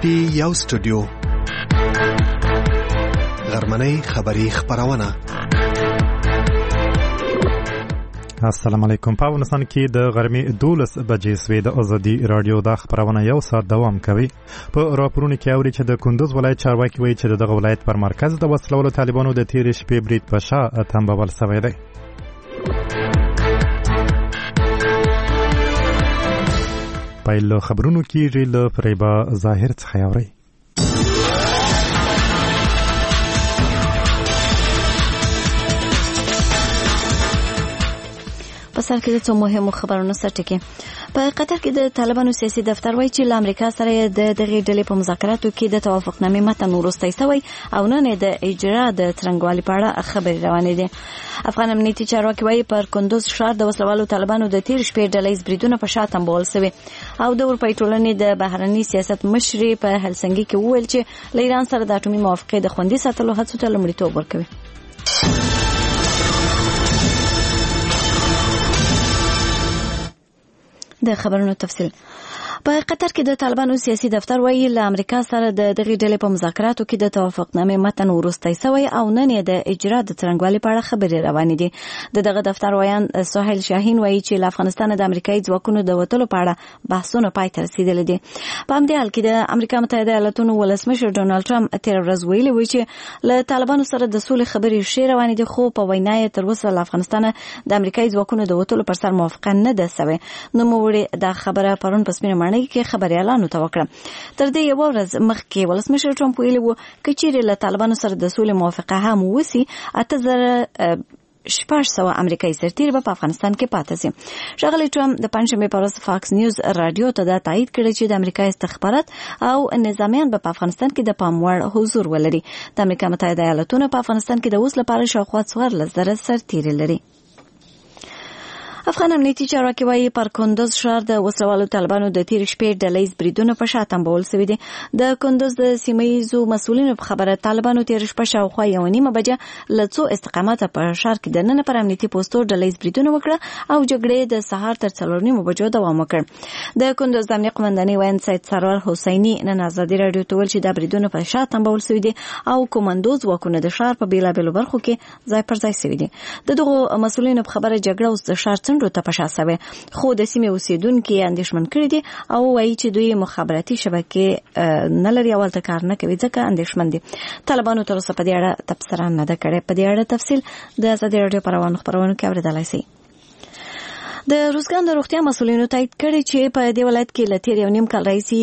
پی یو سټوډیو غرمنۍ خبری خبرونه. السلام علیکم. په افغانستان کې د غرمې 12 بجې سوي د ازادي رادیو د خبرونه یو ساعت دوام کوي. په راپورونو کې اوري چې د کندوز ولایت چارواکي وایي چې دغه ولایت پر مرکز د وسلوالو طالبانو د تیرې شپې برید په شا تنبول شوی دی. پایل خبرونو کې ریل فریبا ظاهر څخه اوري. په سر کې د څو مهمو خبرونو سرټکی. په قطر کې د طالبانو سیاسي دفتر وایي چې له امریکا سره د دغه ډلې په مذاکراتو کې د توافقنامې متن وروستی شوی او نن د اجرا د څرنګوالي په اړه خبرې روانې دي. افغان امنیتي چارواکي وایي پر کندوز ښار د وسلوالو طالبانو د تیر شپې ډلې بریدونه په شا تنبول شوی او د اروپای ټولنې د بهرني سیاست مشري په هلسنګي کې وویل چې له ایران سره د اټومي موافقې د خوندي ساتلو هڅو ته لومړیتوب ورکوي. د خبرونو تفصیل. په قطر کې د طالبانو سیاسي دفتر وایي له امریکا سره د دغه ډلې په مذاکراتو کې د توافقنامې متن وروستی شوی او نن یې د اجرا د څرنګوالي په اړه خبرې روانې دي. دغه دفتر وایي سهیل شاهین وایي چې له افغانستان د امریکایي ځواکونو د وټلو په اړه بحثونه پای ته رسیدلي دي. په همدې حال کې د امریکا متحده ایالاتونو ولسمشر ډونالد ټرمپ تیر ورځ ویلي و چې له طالبانو سره د سولې خبرې ښې روانې دي خو په وینا یې تر اوسه له افغانستان د امریکایي ځواکونو د وټلو پر سر موافقه نه ده شوې. نو موږ دا خبره پرون په سپینه ماڼۍ کې خبريالانو ته وکړه. تر دې یو ورځ مخکې ولسمشر ټرمپ ویلي و چې چیرې له طالبانو سره د سولې موافقه هم وسی 8600 امریکایي سرتیري په افغانستان کې پاتې شي. ښاغلی ټرمپ د پنځمې په ورځ فاکس نیوز رادیو ته دا تایید کړی چې د امریکا استخبارات او نظامیان په افغانستان کې د پام وړ حضور ولري. د امریکا متحده ایالاتونو په افغانستان کې د اوس لپاره شاوخوا 14,000 سرتیري لري. افغان امنیتي چارواکي وایي پر کندوز ښار د وسلوالو طالبانو د تیر شپې ډلې بریدونه په شا تنبول شوي دي. د کندوز د سیمه‌ییزو مسؤلینو په خبره طالبانو تیر شپه شاوخوا 1:30 بجې له څو استقامته په ښار کې د نن پر امنیتي پوسټو ډلې بریدونه وکړه او جګړې د سهار تر 4:30 بجو دوام وکړ. د کندوز د امنیت قومندانۍ وایي سید سرور حسیني نن ازادي رادیو ته ویل چې دا بریدونه په شا تنبول شوي دي او کومندوز واکونه د ښار په بیلابېلو برخو کې ځای پر ځای شوي دي. دغه مسؤلینو په خبره جګړه اوس د ښار څنډو ته په شا شوی خو د سیمې اوسیدونکو اندېښمن کړي دي او وایي چې دوی مخابراتي شبکې نه لري او ولته کار نه کوي ځکه اندېښمن دي. طالبانو تر اوسه په دې اړه تبصره نه ده کړې. په دې اړه تفصیل د ازادي رادیو پر خبرونو کې اوریدلای شئ. د روزګان د روغتیا مسؤلینو تایید کړي چې په دې ولایت کې له تیر 1.5 کال راهیسې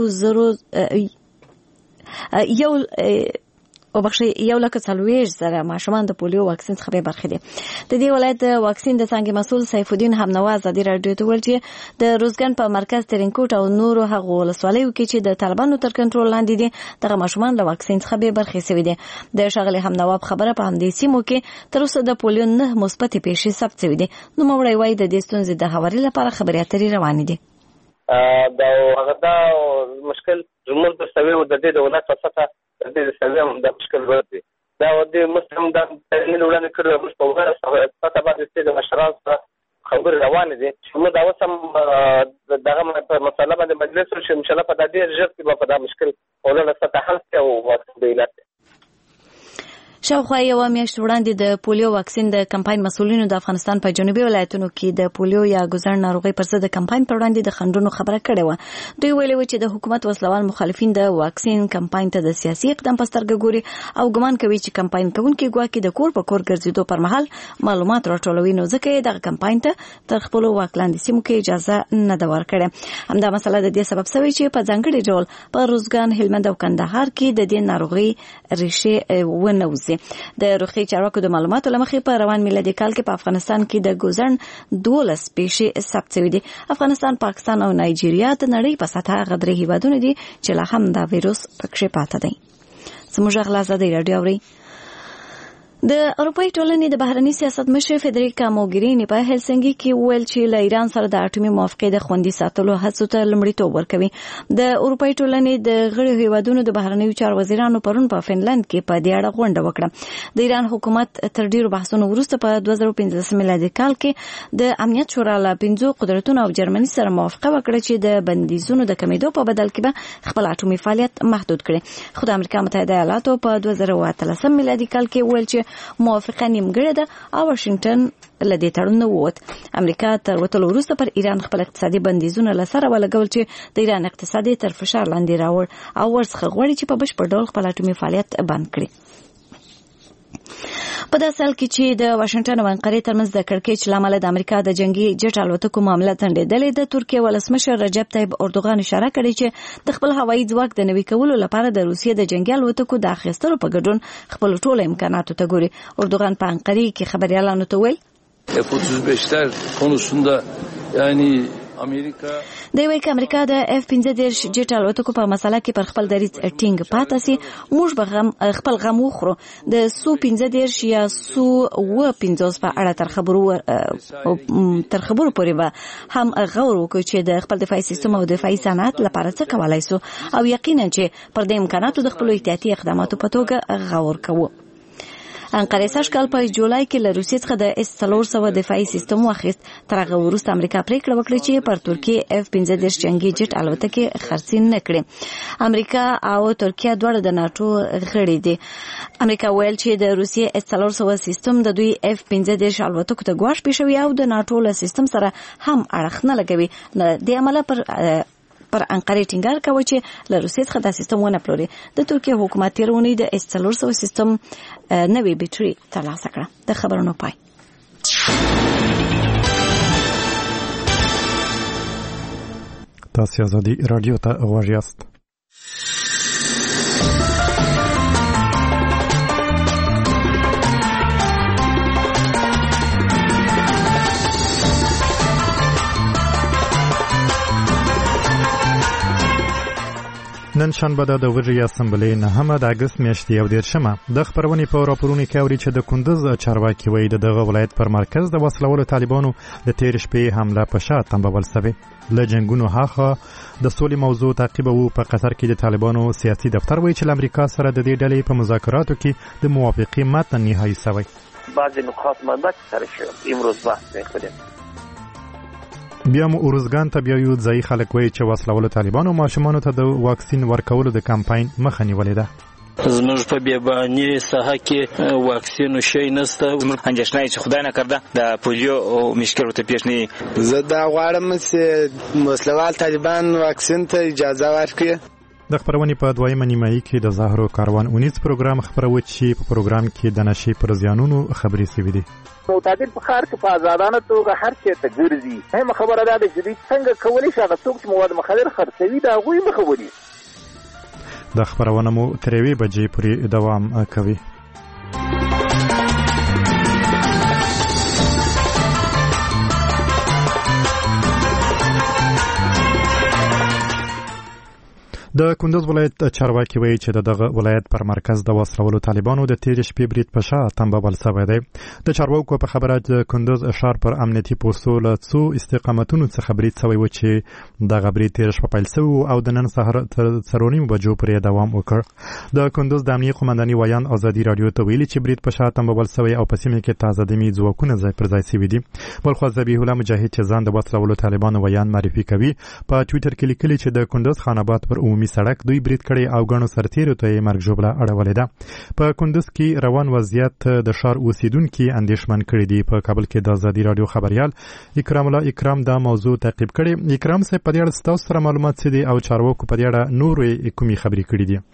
1,40,000 ماشومان د پولیو واکسین څخه به برخه دي. د دې ولایت د واکسین د څنګه مسؤل سیف الدین همنوا ازادي رادیو ته ویل چې د روزګان په مرکز ترینکوټ او نورو هغو ولسوالیو کې چې د طالبانو تر کنټرول لاندې دي دغه ماشومان له واکسین څخه به برخه شوي دي. د ښاغلي همنوا خبره په همدې سیمو کې تر اوسه د پولیو 9 مثبت پیښې ثبت شوي دي. نو موږ وایي د دې ستونزې د هواري لپاره خبرې اترې روانې دي. دا هغه دا مشکل زموږ د سوي د دې دولت په سطح د سلام د مشکل ورته دا د مسلمان د تنظیم وړاندې کړو په وګړه سطح باندې د مشرانو خبر روان دي چې موږ دا وسم دغه مسله باندې مجلس شو ان شاء الله په دې ژر کې په دا مشکل ولله سطح حل او وخت دی. شاوخوا یو میاشت وړاندې د پولیو واکسین د کمپاین مسؤلینو د افغانستان په جنوبي ولایتونو کې د پولیو یا ګوزن ناروغي پر ضد د کمپاین پر وړاندې د خنډونو خبره کړې و. دوی ویلي و چې د حکومت وسلوال مخالفین د واکسین کمپاین ته د سیاسي اقدام په سترګه ګوري او ګمان کوي چې کمپاین کوونکي ګواکې د کور په کور ګرځېدو پر مهال معلومات راټولوي نو ځکه د کمپاین ته تر خپل واکلاندې سیمو کې اجازه نه ده ورکړې. همدا مسله د دې سبب شوی چې په ځانګړي ډول په روزګان، هلمند او کندهار کې د دې ناروغي ریښې ونوځي. د روغتي چارواکو د معلوماتو لمخې په روان میلادي کال کې په افغانستان کې د ګوزن 12 پیښې ثبت شوې دي. افغانستان، پاکستان او نایجیریا د نړۍ په سطح غدري هیوادونه دي چې لا هم دا وایروس پکې پاتې دی. زموږ غلا زده رادیو اوري. د اروپאי ټولنې د بهرني سیاست مشر فدریکا موګرینی په هلسنګي کې ویل چې له ایران سره د اټومي موافقې د خوندي ساتلو هڅو ته لومړیتوب ورکوي. د اروپאי ټولنې د غړو هیوادونو د بهرنیو چارو وزیرانو پرون په فنلند کې په دې اړه غونډه وکړه. د ایران حکومت تر ډیرو بحثونو وروسته په 2015 میلادي کال کې د امنیت شورا له 5 قدرتونو او جرمني سره موافقه وکړه چې د بندیزونو د کمیدو په بدل کې به خپل اټومي فعالیت محدود کړي. خو د امریکا متحده ایالاتو په 2013 میلادي کال کې ویل چې موافقه نیمګړې ده او واشنگټن له دې تړون نه ووت. امریکا تر وتلو وروسته پر ایران خپل اقتصادي بندیزونه له سره ولګول چې د ایران اقتصادي تر فشار لاندې راوړ او ورڅخه غواړي چې په بشپړ ډول خپل اټومي فعالیت بند کړي. په داسې حال کې چې د واشنگټن او انقرې ترمنځ د کړکېچ له امله د امریکا د جنگي جټ الوتکو معامله ځنډېدلې، د ترکیې ولسمشر رجب طیب اردوغان اشاره کړې چې د خپل هوایي ځواک د نوي کولو لپاره د روسیې د جنگي الوتکو د اخیستلو په ګډون خپل ټول امکاناتو ته ګوري. اردوغان په انقرې کې خبريالانو ته ویل F-35'ler konusunda yani د وی امریکا د F-15 جټ الوتکو په مسله کې پر خپل دریځ ټینګ پاتې سي. موږ به خپل غم وخورو. د Su-15 یا Su-15 په اړه تر خبرو پورې به هم غور وکړو چې د خپل دفاعي سیستم او دفاعي صنعت لپاره څه کولای سو او یقینا چې پر دې امکاناتو د خپل احتیاطي اقداماتو په توګه غور کوو. انقره سږ کال په جولای کې له روسیې څخه د S-300 دفاعي سیستم واخیست. تر هغه وروسته امریکا پریکړه وکړه چې پر ترکیې F-15 جنگي جټ الوتکې خرڅ نه کړي. امریکا او ترکیه دواړه د ناتو غړي دي. امریکا ویل چې د روسیې S-300 سیستم د دوی F-15 الوتکو ته ګواښ پېښوي او د ناتو له سیستم سره هم اړخ نه لګوي. د عمله پر انقره ټینګار کوي چې له روسیې څخه د سیستم ونه پلوري. د ترکیه حکومت تیرونی د S-300 سیستم نوې بیټري ترلاسه کړه. د خبرونو پای. تاسو ازادي رادیو ته غوږ یاست. نن شنبه د وزیر اسمبلی نه د اگست میاشتې او 10 د خبرونې په راپورونو کې اوري چې د کندوز چارواکي وایي د دغه ولایت پر مرکز د وسلوالو طالبانو د تیر شپې حمله په شا تنبول سوي. له جنگونو هاخه د سولې موضوع تعقیب وو. په قطر کې د طالبانو سیاسي دفتر وایي چې امریکا سره د دې ډلې په مذاکراتو کې د موافقې متن نهایی سوی. بعض نقاط مثبت سره شو امروز بحث می‌کنیم. بیا مو اورزګان ته بیا یو ځای خلک وایي چې وسلوالو طالبانو ماشومان ته د واکسین ورکولو د کمپاین مخه نیولې ده. زموږ په بیاباني ساحه کې واکسین شي نشته. زموږ اندېښنه چې خدای نه کړه د پولیو او مشکل ته پیښ نه. زه دا غواړم چې وسلوال طالبان واکسین ته اجازه ورکړي. د خبرونې په دویمه نیمایي کې د زهرو کاروان اونیز پروګرام خبروي چې په پروګرام کې د نشي پر زیانونو خبرې سوي دي. معتدل په ښار کې په آزادانه توګه هر چېرته ګرځي. هم خبره ده چې دوی څنګه کولی شي هغه څوک چې مواد مخدر خرڅوي د هغوی مخه ونیسي. د خبرونه مو تر 1 بجې پورې دوام کوي. د کندوز ولایت چارواکي وایي چې دغه ولایت پر مرکز د وسلوالو طالبانو د تیر شپې برید په شا تنبول سوی دی. د چارواکو په خبره د کندوز ښار پر امنیتي پوستو له څو استقامتونو څخه برید سوی و چې دغه برید تیر شپه پیل سوی او د نن سهار تر 3:30 بجو پورې دوام وکړ. د کندوز د امنیتي قومنداني ویان ازادي رادیو ته ویلي چې برید په شا تنبول سوی او په سیمه کې تازه دمي ځواکونه ځای پر ځای سوي دي. بلخو ذبیح الله مجاهد چې ځان د وسلوالو طالبانو ویان معرفي کوي په ټوئیټر کې لیکلي چې د کندوز خان آباد پر عمومي سړک دوی برید کړي او غنو سرتیرو ته مرګ جوړه اړولې ده. په کندوز کې روان وضعیت د ښار اوسیدونکو اندېښمن کړي دي. په کابل کې د ازادي رادیو خبريال اکرام الله اکرام دا موضوع تعقیب کړي. اکرام سه په دې اړه تاسو سره معلومات څه دي او چارواکو په دې اړه نورې کومې خبرې کړې دي؟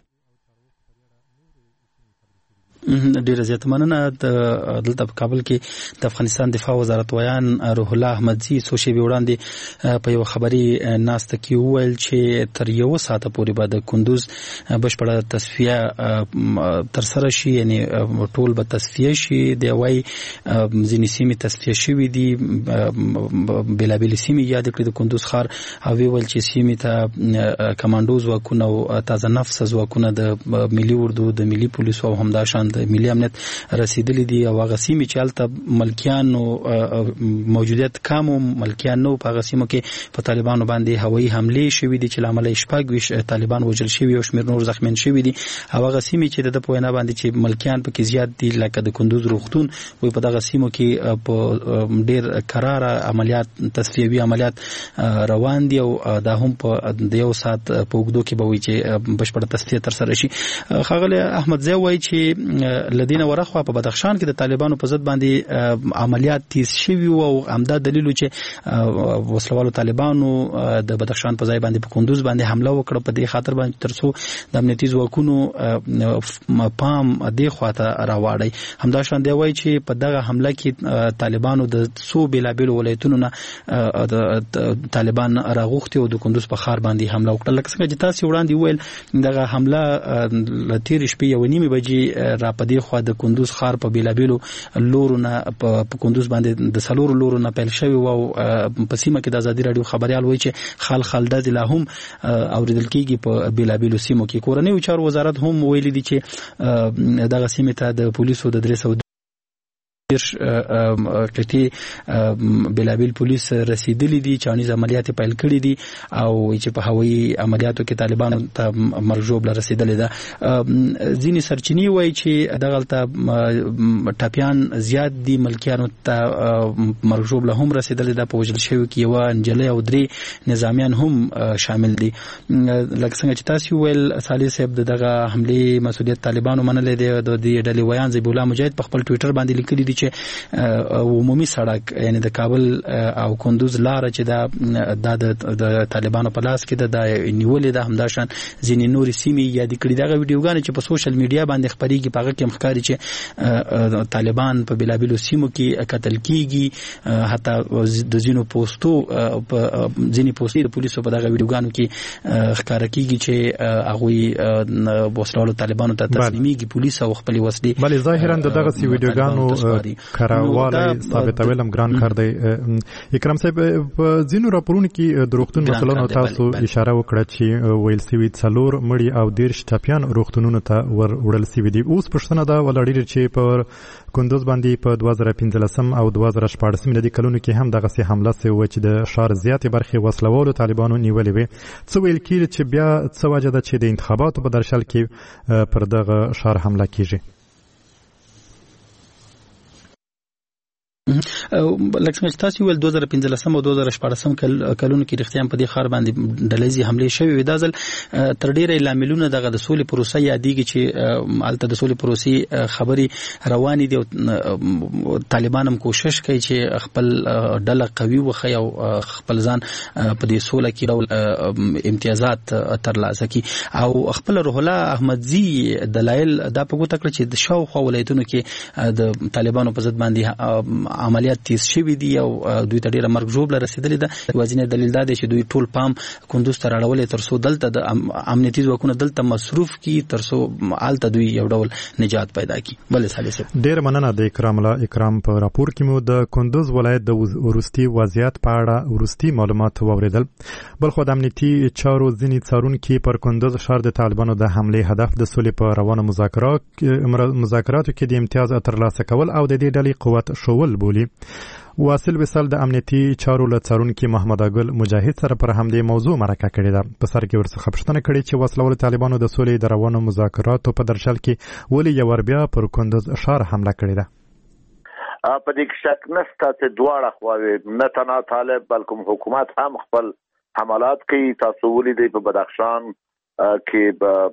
ډیره زیاته مننه. دلته په کابل کې د افغانستان دفاع وزارت ویان روح الله احمدزي څو شېبې وړاندې په یو خبري ناسته کې وویل چې تر یو ساعت پورې به د کندوز بشپړه تصفیه تر سره شي، یعنی ټول به تصفیه شي. دی وايي ځینې سیمې تصفیه شوي دي، بېلابېلې سیمې یاد کړې د کندوز ښار او ویل چې سیمې ته کمانډو ځواکونه او تازه نفس ځواکونه د ملي اردو د ملي پولیسو او همداشان د ملي امنیت رسیدلې دي او هغه سیمې چې هلته ملکیانو موجودیت کم او ملکیان نو په هغه سیمو کې په طالبانو باندې هوایي حملې شوې دي چې له امله 26 طالبان وژل شوي او شمېر نور زخمیان شوي دي او هغه سیمې چې د په وینا باندې چې ملکیان پکې زیات دي لکه د کندوز روغتون وي په دغه سیمو کې په ډېر قراره عملیات تصفیوي عملیات روان دي او دا هم په د یو سات په اوږدو کې به وي چې بشپړه تصفیه ترسره شي. ښاغلی احمدزی وایي چې له دې نه ورهخوا په بدخشان کې د طالبانو په ضد باندې عملیات تیز شوي او همدا دلیل چې وسلوالو طالبانو د بدخشان په ځای باندې په کندوز باندې حمله وکړه په دې خاطر باندې ترڅو د امنیتي ځواکونو پام دې خواته راواړي. همدا شان دی وایي چې په دغه حمله کې طالبانو د څو بیلابیلو ولایتونو نه طالبان راغوښتي او د کندوز په ښار باندې حمله وکړه. لکه څنګه چې تاسو وړاندې ویل دغه حمله له تېرې شپې 1:30 بجې را په دې خوا د کندوز ښار په بیلابیلو لورو نه په کندوز باندې د 4 لورو نه پیل شوی او په سیمه کې د ازادي رادیو خبريال وایي چې خلد لا هم اوریدل کېږي په بیلابیلو سیمو کې. کورنۍ چارو وزارت هم ویلي دي چې دغه سیمه ته د پولیسو د 300 قطعي بلابل پولیس رسیدلی دي چانیز عملیات پیل کړي دي او چې په هوایي عملیاتو کې طالبانو ته مرګ ژوبله رسیدلې ده. ځینې سرچینې وایي چې دغلته ټاپیان زیات دي ملکیانو ته مرګ ژوبله هم رسیدلې ده. په وژل شویو کې یوه نجلۍ او 3 نظامیان هم شامل دي. لکه څنګه چې تاسو ویل صالح صاحب دغه حملې مسؤلیت طالبانو منلې دي. د دې ډلې ویان زیب الله مجاهد په خپل ټوئیټر باندې لیکلي دي چې عمومي سړک یعنی د کابل او کندوز لار چې د طالبانو په لاس کې د نیولې ده. همداشان ځینې نورې سیمې یاد کړي دغه ویډیوګانې چې په سوشل میډیا باندې خپرېږي په هغه کې مخکاري چې طالبان په بلابلو سیمو کې قتل کیږي. حتی د ځینو پوسټو د پولیسو په دغه ویډیوګانو کې ښکاره کیږي چې هغوی وسلوالو طالبانو ته تسلیمیږي پولیس او خپلې وسلې. بلې ظاهرا دغه ویډیوګانو کراواله ثابتول هم ګران کار دی. اکرام صاحب په ځینو راپورونو کې د روغتون مسلونو تاسو اشاره وکړه چې ویل سوي 4 مړي او 10 ټاپیان روغتونونو ته وړل سوي دي. اوس پښتنه دا ولاړی چې په کندوز باندې په 2015 او 2014 ملي کلونو کې هم دغه سي حمله سوي چې د شهر زیاتې برخې وسلوالو طالبانو نیولې وي. څه ویل کېږي چې بیا څه وجه ده چې د انتخاباتو په درشل کې پر دغه شهر حمله کیږي؟ لکه څنګه چې تاسو ویل 2015 او 2014 کلونو کې رښتیا په دې ښار باندې ډلېزي حمله شوې وې. دا ځل تر ډیره لاملونه دغه د سولې پروسه یادېږي چې الته د سولې پروسې خبري روانې دي او طالبان هم کوشش کوي چې خپل ډله قوي وخی او خپل ځان په دې سوله کې ډول امتیازات ترلاسه کړي. او خپل روح الله احمدزي دلایل دا په ګوته کړ چې د شاوخوا ولایتونو کې د طالبانو په ضد باندې عملیات تیز شوي دي او دوی ته ډیره مرګ ژوبله رسیدلې ده. یوازینی دلیل دا دی چې دوی ټول پام کندوز ته راړولې ترڅو دلته د امنیتي ځواکونه دلته مصروف کی ترڅو آلته دوی یو ډول نجات پیدا کی. بلې سالي صاحب ډیر مننه د اکرام په راپور کې مو د کندوز ولایت د ورستي وضعیت په اړه ورستي معلومات واوریدل. بلخو د امنیتي چارو ځینې څارونکي پر کندوز ښار د طالبانو د حمله هدف د سولې په روانو مذاکراتو کې د امتیاز ترلاسه کول او د دې ډلې قوت شول بولی. واصل وصال د امنیتي چارو له څارونکي محمد اګل مجاهد سره پر همدې موضوع مرکه کړې ده. په سر کې ورڅخه پوښتنه کړې چې وسلوال طالبانو د سولې د روانو مذاکراتو په درشل کې ولې یو ور بیا پر کندوز ښار حمله کړې ده. په دې کې شک نشته چې دواړه خواوې نه تنها طالب بلکې حکومت هم خپل حملات کوي. تاسو ولیدئ په بدخشان کې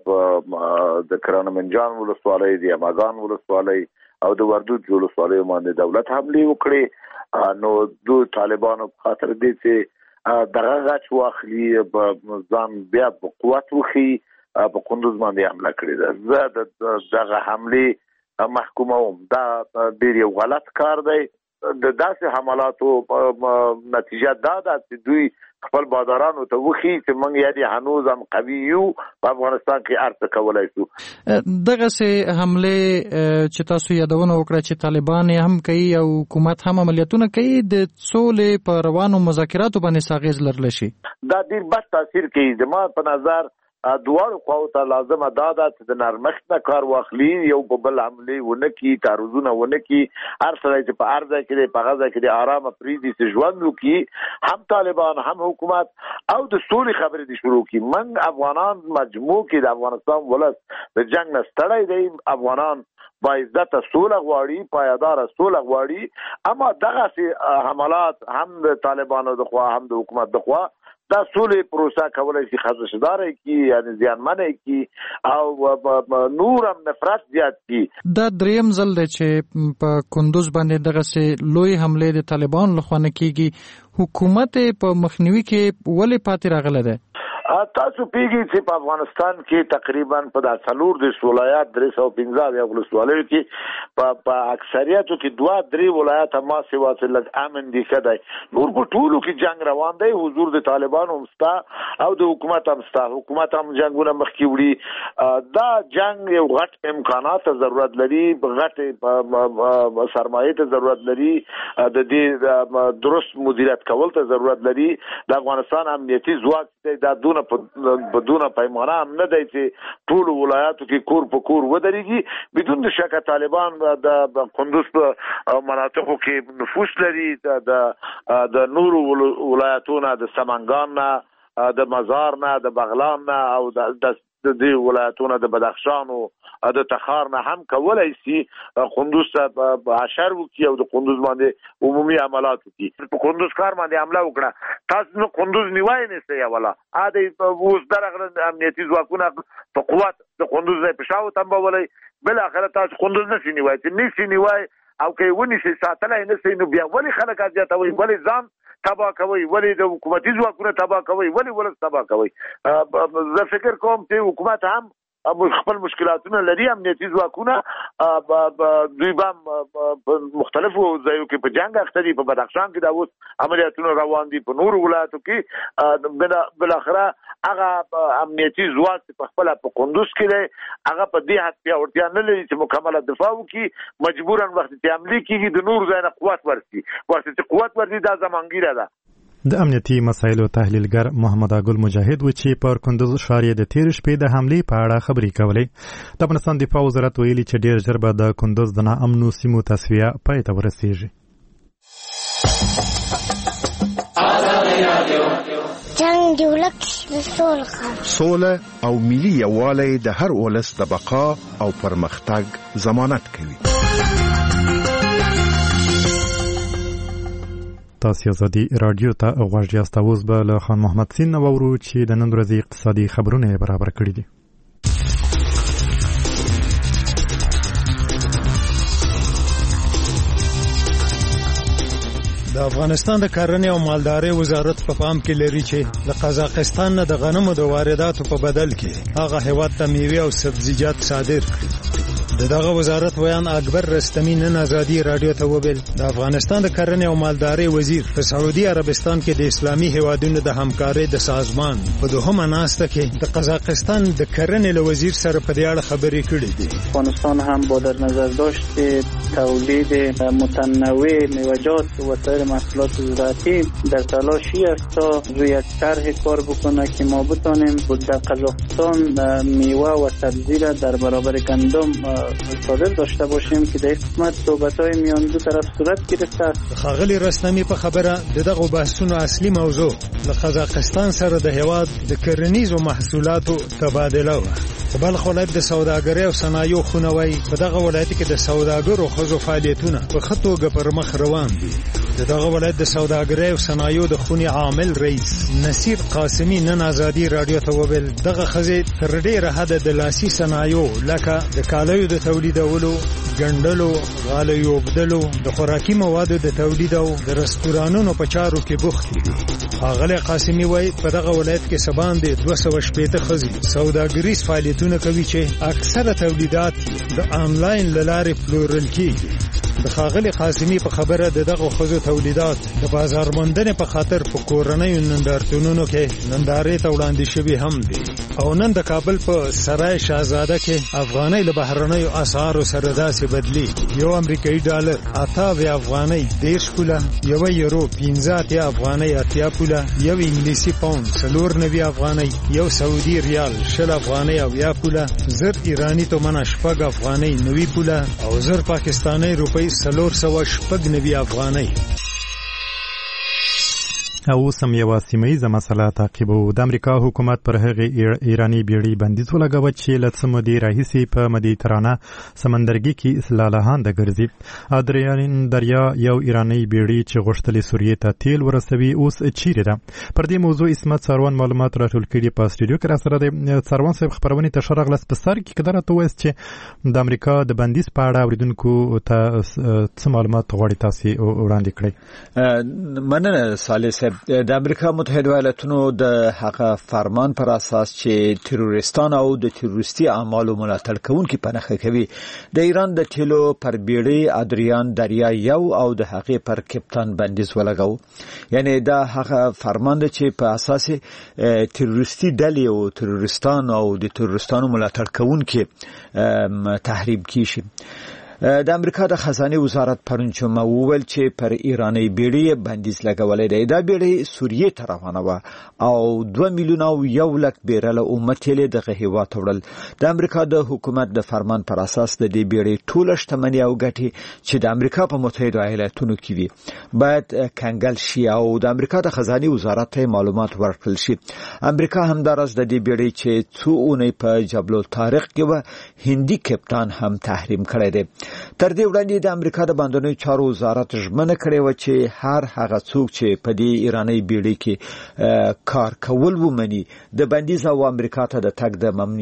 د کرانمنجان ولسوالۍ د یماګان ولسوالۍ او د وردوج ولسوالۍ باندې دولت حمله وکړي. نو دو طالبانو په خاطر دې چې دغه غچ واخلي ځان بیا په قوت وخی په کندوز باندې حمله کړې ده. زه دغه حمله محکوموم. دا ډېر یو غلط کار دی. د داسې حملاتو نتیجه دا ده چې دوی خپل بادارانو ته وخی چې موږ یادي هنوز هم قوي یو په افغانستان کې ارته کولای شو. دغه سه حمله چې تاسو یادونه وکړه چې طالبان هم کوي او حکومت هم عملیاتونه کوي د سولې په روانو مذاکراتو باندې ساغیز لرل شي. دا ډیر بد تاثیر کوي. زما په نظر دواړو خواو ته لازمه دا ده چې د نرمښت نه کار واخلي، یو په بل حملې ونه کړي، تعرضونه ونه کړي، هر سړی چې په هر ځای کې دی په هغه ځای کې د آرامه پرېږدي چې ژوند وکړي، هم طالبان هم حکومت او د سولې خبرې دې شروع کړي. موږ افغانان مجموع کې د افغانستان ولس د جنګ نه ستړی دی، افغانان با عزت سوله غواړي، پایدار سوله غواړي، اما دغه حملات هم د طالبانو د خوا هم د حکومت د خوا دا سولې پروسه کولای شي خدشدار کی، یعنی زیانمن کی او نور هم نفرت زیات کی. دا دریم ځل دی چې په کندوز باندې دغه سه لوی حمله د طالبان لخوا نه کیږي، حکومت په مخنیوي کې ولې پاتې راغله ده؟ تاسو پیږي چې په افغانستان کې تقریبا په د څلور د ولایات 315 ولسوالیو کې په اکثریتو کې 2-3 ولایات ما سیوا چې لږ امن دي کدی، نور په ټولو کې جنگ روان دی، حضور د طالبانو همستا او د حکومت همستا، حکومت هم جنگونه مخکې وړي. دا جنگ یو غټ امکانات ضرورت لري، غټ سرمایه ته ضرورت لري، د دې درست مدیریت کول ته ضرورت لري. د افغانستان امنیتي ځواک دا بدون پیمانه هم نه دی چې ټول ولایاتو کې کور په کور ودرېږي. بدون شک طالبان د کندوز په مناطقو کې نفوذ لري، د نورو ولایتونو د سمنګان نه، د مزار نه، د بغلان نه او د دې ولایتونو د بدخشان او د تخار نه هم کولای شي کندوز ته حشر وکړي او د کندوز باندې عمومي عملات وکړي. په کندوز کار باندې حمله وکړه، تاسو نو کندوز نیوای نه سي ولا اده اوس درغه امنیتي ځواکونه په قوت د کندوز نه پښاو تنبولای، بل اخر تاسو کندوز نه سي نیوای، چې نشي نیوای او کې ونی شي ساتلای نه سي، نو بیا ولی خلک اځاتوي، ولی ځان تبا کوي، ولی د حکومتي ځواکونه تبا کوي، ولی ولس تبا کوي. زه فکر کوم چې حکومت هم خپل مشکلاتونه لري، امنیتي ځواکونه دوی به مختلفو ځایو کې په جنگ اخته دي، په بدخشان کې دا اوس عملیاتونه روان دي، په نورو ولایتو کې بالاخره هغه امنیتي ځواک په خپل په کندوز کې دی، هغه په دې حد پیاوړتیا نه لري چې مکمله دفاع وکړي، مجبورا وخت چې حمله کیږي د نور ځای نه قوت ورسي، وخت چې قوت ورسي دا زمانګیره ده. د امنیتي مسایلو تحلیلګر محمد اګل مجاهد و چې پر کندوز ښار یې د تیر شپې د حملې په اړه خبرې کولې. د افغانستان دفاع وزارت ویلي چې ډېر ژر به د کندوز د ناامنو سیمو تصفیه پای ته ورسیږي. جنگ د ولس سوله او ملي یووالی د هر ولس د بقا او پرمختګ ضمانت کوي. تاسو ازادي رادیو ته غوږ یاست. اوس به له خان محمد سین وورو چې د نن ورځې اقتصادي خبرونه برابر کړي دي. د افغانستان د کرنې او مالدارۍ وزارت په پام کې لري چې له قزاقستان نه د غنمو د وارداتو په بدل کې هغه هیواد ته میوې او سبزیجات صادر کړي. دغه وزارت ویان اکبر رستمی نن ازادي رادیو ته وویل د افغانستان د کرنې او مالدارۍ وزیر په سعودي عربستان کې د اسلامي هیوادونو د همکارۍ د سازمان په دوهمه ناسته کې د قزاقستان د کرنې له وزیر سره په دې اړه خبرې کړې دي. افغانستان هم با در نظر داشت تولید متنوع میوه‌جات و سایر محصولات زراعتی در تلاشی است تا روی یک طرح کار بکنه که ما بتونیم در قزاقستان میوه و سبزی را در برابر گندم صادر داشته باشیم که در قسمت صحبت‌های میان دو طرف صورت گرفته است. خاغلی رستمی په خبره دغه بحثونو اصلي موضوع له قزاقستان سره د هیواد د کرنیزو محصولاتو تبادله و. په بلخ ولایت د سوداګرۍ او صنایعو خونوي په دغه ولایت کې د سوداګرو خزو فعالیتونه په ښه توګه پر مخ روان دي. دغه ولایت د سوداګرۍ او صنایعو د خونې عامل رئیس نصیر قاسمی نن ازادي رادیو ته وویل دغه خزې تر ډېره حده د لاسي صنایعو لکه د کالیو د تولیدولو، ګنډلو، غالیو اوبدلو، د خوراکي موادو د تولید او د رستورانونو په چارو کې بوخت دي. ښاغلی قاسمی وایي په دغه ولایت کې څه باندې 280 ښځې سوداګریز فعالیتونه کوي چې اکثره تولیدات د آنلاین له لارې پلورل کېږي. د ښاغلي قاسمی په خبره دغه ښځو تولیدات د بازار موندنې په خاطر په کورنیو نندارتونونو کې نندارې ته وړاندې شوي هم دي. او نن د کابل په سرای شاهزاده کې افغانۍ له بهرنیو اسعارو سره داسې بدلی. یو امریکایي ډالر 88 افغانۍ 10 پوله، یو یورو 15 افغانۍ 80 پوله، یو انګلیسي پاوند 94 افغانۍ، یو سعودي ریال 60 افغانۍ او 10 پوله، زر ایرانی تومن 8 افغانۍ 90 پوله او زر پاکستانی روپۍ 490 افغانۍ. او سم یو سیمه‌ایزه مسله تعقیبو. د امریکا حکومت پر هغه ایرانی بیړۍ بندیز ولګاوه چې له څه مودې راهیسې په مدیترانه سمندرګي کې لالهانده ګرځي. ادریان دریا یو ایرانی بیړۍ چې غوښتلې سوریې ته تیل ورسوي اوس چیرې ده؟ پر دې موضوع اسمت سروان معلومات راټول کړي په استودیو کې راسره دی. سروان صاحب خبرونه ته شرغلس په سر کې کدره ته وایي چې د امریکا د بندیز په اړه اوریدونکو ته څه معلومات غواړي تاسو وړاندې کړئ؟ مننه صالح صاحب. د امریکا متحده ایالاتونو د هغه فرمان پر اساس چې تروریستان او د تروریستي اعمالو ملاتړ کوونکي پنهخه کوي، د ایران د تیلو پر بیړۍ ادریان دریا یو او د هغه پر کپتان بندیز ولګاو. یعنی دا هغه فرمان دی چې په اساس تروریستي ډلې او تروریستان او د تروریستانو ملاتړ کوونکي تحریم کیږي. د امریکا د خزانه وزارت پرون جمعه وویل چې پر ایرانی بیړۍ بندیز لګولې ده. دا بیړۍ سوریې ته روانه و او 2 میلیون او 1 لک بیرل امت یې دغه هیواد وړل. د امریکا د حکومت د فرمان پر اساس د دې بیړۍ ټول شتمنۍ او ګټې چې د امریکا په متحده ایالاتونو کې وي باید کنګل شي او د امریکا د خزانه وزارت ته معلومات ورکړل شي. امریکا همدارس د دې بیړۍ چې څو اونۍ په جبل الطارق کې و هندي کپتان هم تحریم کړی دی. تر دې وړاندې د امریکا د باندنیو چارو وزارت ژمنه کړې و چې هر هغه څوک چې په دې ایرانی بیړۍ کې کار کول ومني د بندیز او امریکا ته د تګ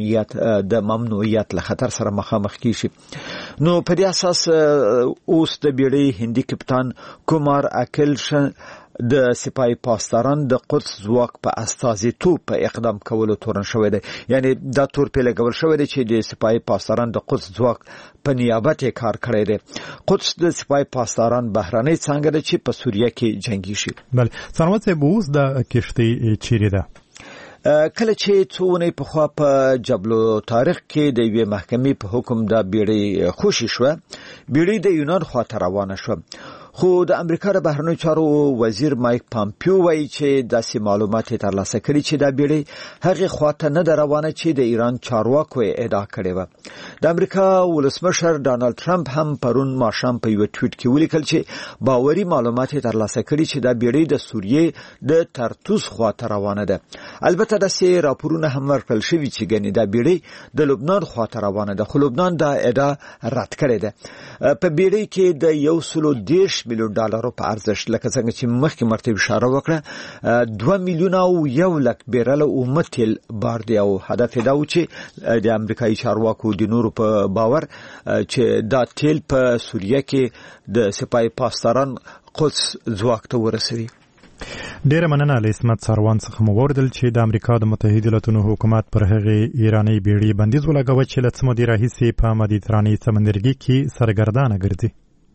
د ممنوعیت له خطر سره مخامخ کیږي. نو په دې اساس اوس د بیړۍ هندي کپتان کومار اکلشن د سپای پاسداران د قدس ځواک په استازیتوب په اقدام کولو تورن شوی دی. یعنی دا تور په لګول شوی دی چې د سپای پاسداران د قدس ځواک په نیابت کار کړی دی. قدس د سپای پاسداران بهرنۍ څنګه ده چې په سوریه کې جنگي شي. بله سلامت صاحب اوس د کشتۍ چیرې ده؟ کله چې څوونی په خوا په جبل طارق کې د یوې محکمې په حکم د بیړۍ خوشي شو. بیړۍ د یونان خوا ته روانه شو. خو د امریکا د بهرنیو چارو وزیر مایک پامپیو وایي چې داسې معلومات ترلاسه کړي چې دا بیړۍ هغه خواته نه روانه چې د ایران چارواکو ادعا کړې و. د امریکا ولسمشر ډانلډ ترامپ هم پرون ماښام په یو ټویټ کې ولیکل چې باوري معلومات ترلاسه کړي چې دا بیړۍ د سوریې د ترتوس خواته روانه ده. البته داسې راپورونه هم ورکړل شوي چې ګنې دا بیړۍ د لبنان خواته روانه ده، خو لبنان دا ادعا رد کړې ده. په بیړۍ کې د 110 میلیون ډالرو په ارزښت لکه څنګه چې مخکې مرتبه اشاره وکړه 2 میلیون او 1 لک بیرل اومه تیل بار دی او هدف دا و چې د امریکایي چارواکو د نورو په باور چې دا تیل په سوریه کې د سپای پاسداران قدس ځواک ته ورسوي. ډیره مننه له اسمت سروان څخه مو وردل چې د امریکا د متحده ایالاتونو حکومت پر هغه ایرانی بیړۍ بندیز ولګاوه چې له څه مودې راهیسې په مدیترانې سمندرګي کې سرګردانه ګرځي.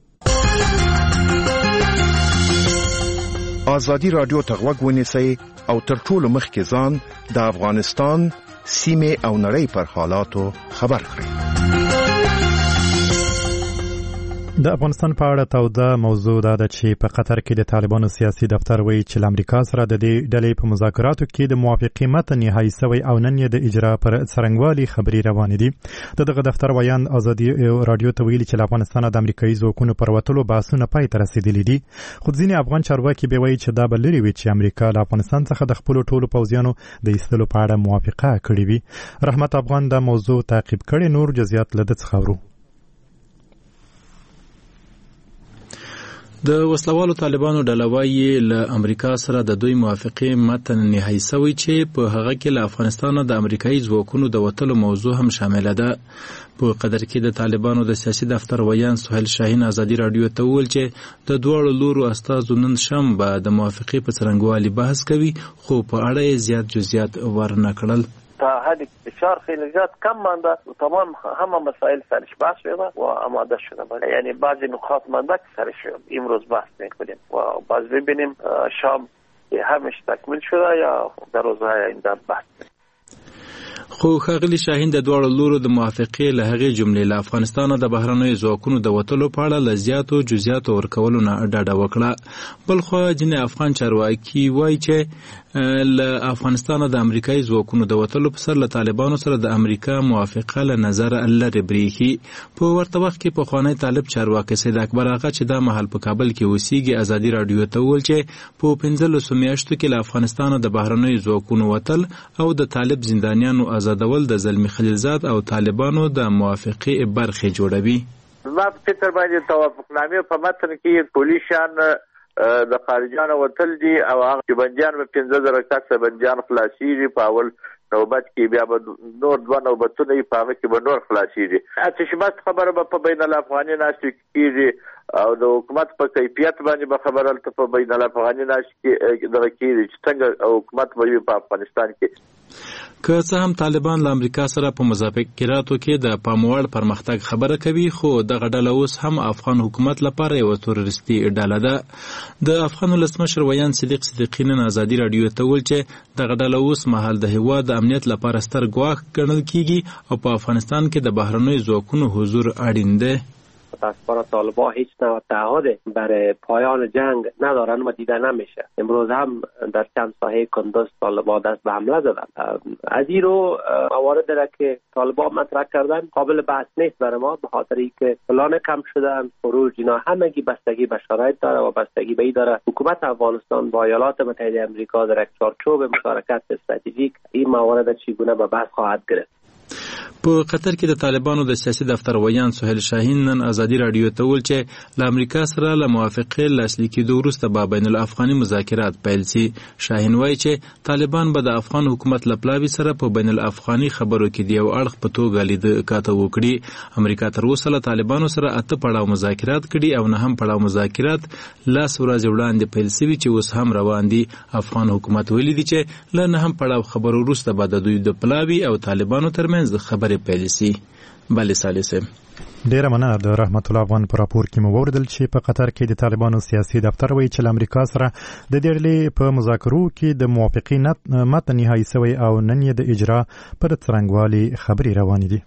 آزادی رادیو ته غوږ ونیسئ او تر ټولو مخکې ځان د افغانستان سیمه او نړۍ پر حالاتو خبر کړئ. د افغانستان په اړه توده موضوع ده چې په قطر کې د طالبانو سیاسي دفتر وایي چې امریکا سره د دې ډلې په مذاکراتو کې د موافقې متن نهایی شوی او نن یې د اجرا پر څرنګوالي خبري روانې دي. دغه دفتر ویان آزادي رادیو ته ویلي چې افغانستان د امریکایي ځواکونو پر وتلو بحثونه پای ته رسیدلي دي. خو ځینې افغان چارواکي به وایي چې دا به لري وي چې امریکا له افغانستان څخه د خپل ټولو پوځیانو د ایستلو په اړه موافقه کړې وي. رحمت افغان دا موضوع تعقیب کړي، نور جزئیات له ده څخه اورو. د وسلوالو طالبانو ډلوای له امریکا سره د دوی موافقه متن نهایی شوی چې په هغه کې له افغانستان د امریکایي ځواکونو د وټلو موضوع هم شامل ده. په قدر کې د طالبانو د سیاسي دفتر ویان سهیل شاهین آزادي رادیو ته ویل چې د دوړو لورو استازو نن شنبه د موافقه په څرنګوالي بحث کوي، خو په اړه زیات جزئیات ورنکړل. تا هذه بشار خلالات كم مانده وتمام هم مسائل سرش بحث شده و آماده شده. یعنی بعضی نقاط مانده که سرش امروز بحث میکنیم و باز ببینیم شام همش تکمیل شده یا در روزهای آینده بحث. خو ښاغلي شاهین د دواړو لورو د موافقې له هغې جملې له افغانستانه د بهرنیو ځواکونو د وتلو په اړه له زیاتو جزیاتو ورکولو نه ډډه وکړه. بلخوا ځینې افغان چارواکي وایي چې له افغانستانه د امریکایي ځواکونو د وتلو په سر له طالبانو سره د امریکا موافقه له نظره لرې برېښي. په ورته وخت کې پخوانی طالب چارواکی سید اکبر آغا چې دا مهال په کابل کې اوسېږي ازادي راډیو ته وویل چې په 15 میاشتو کې له افغانستانه د بهرنیو ځواکونو وتل او د طالب زندانیانو آزادول د زلمی خلیلزاد او طالبانو د موافقې برخې جوړوي. ما په فکر باندې توافقنامې په متن کې پولیسان د خارجانو وتل دي او هغه بندیان په 15,000 کسه بندیان خلاصيږي په اول نوبت کې بیا به نور 2 نوبتونه یې په هغه کې به نور خلاصيږي. اتشبات خبره به په بین الافغاني ناشته کېږي او د حکومت په کیفیت باندې به خبره الته په بین الافغاني ناشته کې دغه کېږي چې څنګه حکومت به په افغانستان کې. که څه هم طالبان له امریکا سره په مذاکراتو کې د پاموړ پرمختګ خبره کوي خو دغه ډله اوس هم افغان حکومت لپاره یو تروریستي ډله ده. د افغان ولسمشر ویان صدیق صدیقی نن ازادي راډیو ته ویل چې دغه ډله اوس مهال د هیواد د امنیت لپاره ستر ګواښ ګڼل کیږي او په افغانستان کې د بهرنیو ځواکونو حضور اړین دی. متاسفانه طالبان هیچ نوع تعهد برای پایان جنگ ندارن و دیده نمیشه. امروز هم در چند ساحه کندوز طالبان دست به حمله زدن. از این رو موارد را که طالبان مطرح کردن قابل بحث نیست برای ما به خاطر اینکه پلان کم شدن خروج اینا همگی بستگی به شرایط داره و بستگی به این داره حکومت افغانستان با ایالات متحده آمریکا در یک چارچوب مشارکت استراتژیک این موارد چگونه به بحث خواهد گرفت. په قطر کې د طالبانو د سیاسي دفتر ویان سهیل شاهین نن ازادي راډیو ته ویل چې له امریکا سره له موافقې لاسلیک کېدو وروسته به بین الافغاني مذاکرات پیل شي. شاهین وایي چې طالبان به د افغان حکومت له پلاوي سره په بین الافغاني خبرو کې د یو اړخ په توګه لید کاته وکړي. امریکا تر اوسه له طالبانو سره 8 پړاو مذاکرات کړي او 9 پړاو مذاکرات لاس ورځې وړاندې پیل شوي چې اوس هم روان دي. افغان حکومت ویلي دي چې له 9 پړاو خبرو وروسته به د دوی د پلاوي او طالبانو ترمنځ د خبرې پیل شي. بله سالسه ډیره مننه. د رحمت الله افغان پر راپور کې مو وردل چې په قطر کې د طالبانو سیاسي دفتر وایي چې امریکا سره د دې ډلې په مذاکرو کې د موافقې متن نهایی شوی او نن یې د اجرا پر څرنګوالي خبرې روانې دي.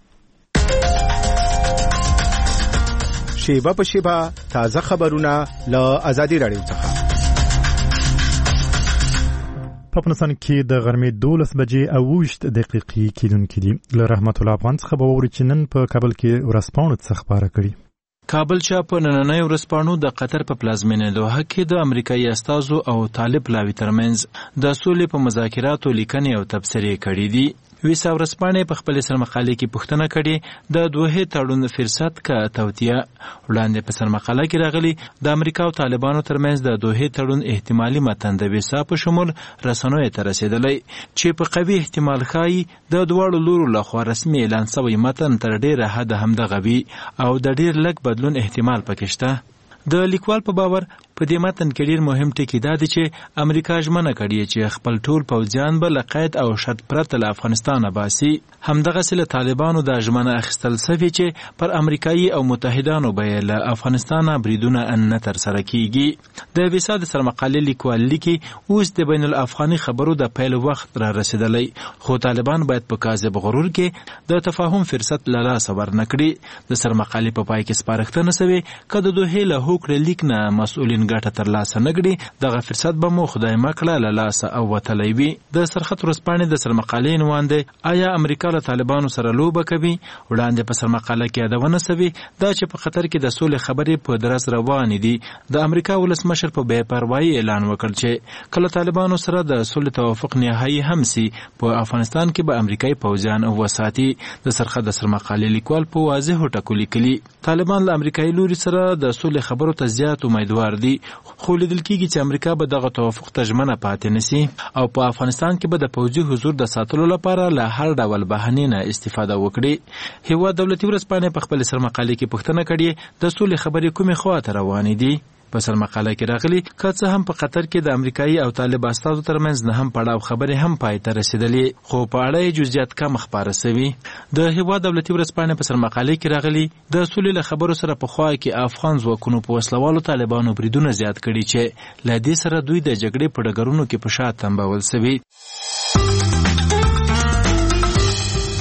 شیبه په شیبه تازه خبرونه له ازادي راډیو څخه. په افغانستان کې د غرمې 12 بجې او 20 دقیقې کېدونکې دي. له رحمت الله افغان څخه به واورئ چې نن په کابل کې ورځپاڼو څه خبره کړي. کابل چا په نننۍ ورځپاڼو د قطر په پلازمینه دوحه کې د امریکایي استازو او طالب لاوي ترمنځ د سولې په مذاکراتو لیکنې او تبصرې کړي دي. ویسا ورځپاڼې په خپل سرمقالې کې پوښتنه کړې د دوحې تړون فرصت کا توتیه. وړاندې په سرمقاله کې راغلي د امریکا او طالبانو ترمنځ د دوحې تړون احتمالي متن د ویسا په شمول رسنیو ته رسیدلی چې په قوي احتمال ښایي د دواړو لورو لخوا رسمي اعلان شوی متن تر ډیره حده همدغه وي او د ډیر لږ بدلون احتمال پکې شته. د لیکوال په باور په دې متن کې ډیر مهم ټکی دا دی چې امریکا ژمنه کړې چې خپل ټول پوځیان به له قید او شرط پرته له افغانستانه باسي. همدغسې له طالبانو دا ژمنه اخیستل سوې چې پر امریکایي او متحدانو به یې له افغانستانه بریدونه نه ترسره کیږي. د ویسا د سرمقالې لیکوال لیکي اوس د بین الافغاني خبرو د پیل وخت را رسیدلی خو طالبان باید په کاذب غرور کې د تفاهم فرصت له لاسه ورنکړي. د سرمقالې په پای کې سپارښتنه سوې که د دوحې له هوکړې لیک نه مسؤلین ګټه ترلاسه نه کړي دغه فرصت به مو خدای مکړه له لاسه او وتلی وي. د سرخط ورځپاڼې د سرمقالې عنوان دی آیا امریکا له طالبانو سره لوبه کوي. وړاندې په سرمقاله کې یادونه سوې دا چې په قطر کې د سولې خبرې په درز روانې دي. د امریکا ولسمشر په بې پروایي اعلان وکړ چې کله طالبانو سره د سولې توافق نهایی هم سي په افغانستان کې به امریکایي پوځیان وساتي. د سرخط د سرمقالې لیکوال په واضحو ټکو لیکلي طالبان له امریکایي لوري سره د سولې خبرو ته زیات امیدوار دي خو لیدل کېږي چې امریکا به دغه توافق ته ژمنه پاتې نشي او په افغانستان کې به د پوځي حضور د ساتلو لپاره له هر ډول بهانې نه استفاده وکړي. هیواد دولتي ورځپاڼې په خپل سرمقالې کې پوښتنه کړې د سولې خبرې کومې خواته روانې دي. په سرمقاله کې راغلي که څه هم په قطر کې د امریکایي او طالب استازو ترمنځ نه هم پړاو خبرې هم پای ته رسیدلې خو په اړه یې جزئیات کم خپاره سوي. د هیواد دولتي ورځپاڼې په سرمقاله کې راغلي د سولې له خبرو سره په خوا کې افغان ځواکونو په وسلوالو طالبانو بریدونه زیات کړي چې له دې سره دوی د جګړې په ډګرونو کې په شا تنبول سوي.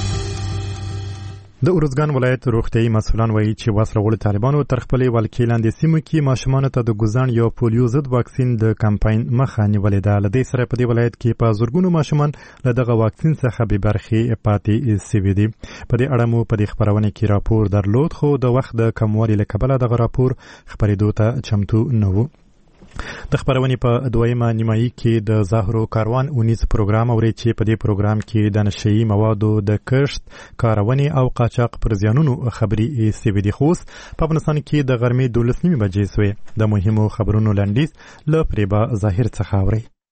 د ارزګان ولایت روغتيایي مسؤلان وایي چې وسله وال طالبانو تر خپلې ولکې لاندې سیمو کې ماشومان ته د ګوزن یا پولیو ضد واکسین د کمپاین مخه نیولې ده. له دې سره په دې ولایت کې په زورګونو ماشومان له دغه واکسین څخه بې برخې پاتې سوي دي. په دې اړه مو په دې خبرونه کې راپور درلود، خو د وخت د کموالي له کبله دغه راپور خبرېدو ته چمتو نه و. د خبرونې په دویمه نیمایي کې د زهرو کاروان اونیز پروګرام اوري چې په دې پروګرام کې د نشهیي موادو د کښت، کارونې او قاچاق پر زیانونو خبرې سوي دي. خو په افغانستان کې د غرمې 12 بجې سوې. د مهمو خبرونو لنډیز له فریبا ظاهر څخه اوري.